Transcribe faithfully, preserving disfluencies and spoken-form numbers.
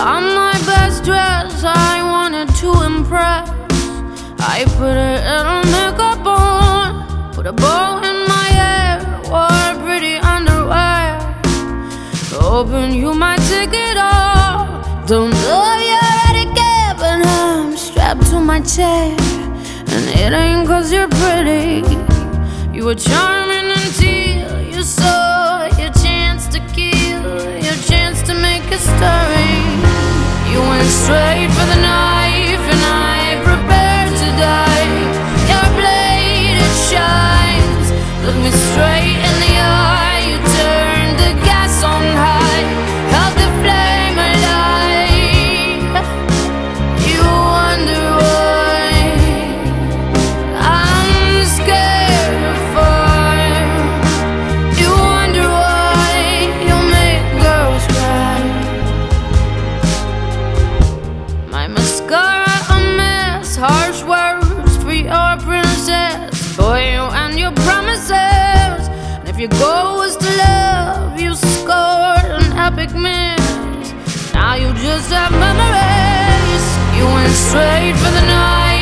I'm my best dress, I wanted to impress. I put a little makeup on, put a bow in my hair, wore pretty underwear, hoping you might take it off. Don't know you're ready, but I'm strapped to my chair, and it ain't cause you're pretty. You were charming until you saw your chance to kill, your chance to make a story. You went straight for the knife, and I prepared to die. Your blade, it shines, look me straight in the eye. You turned the gas on high, held the flame alive. You wonder why I'm scared of fire. You wonder why you make girls cry. My mascara a mess, harsh words for your princess. Boy, you and your promises. And if your goal was to love, you scored an epic miss. Now you just have memories. You went straight for the night.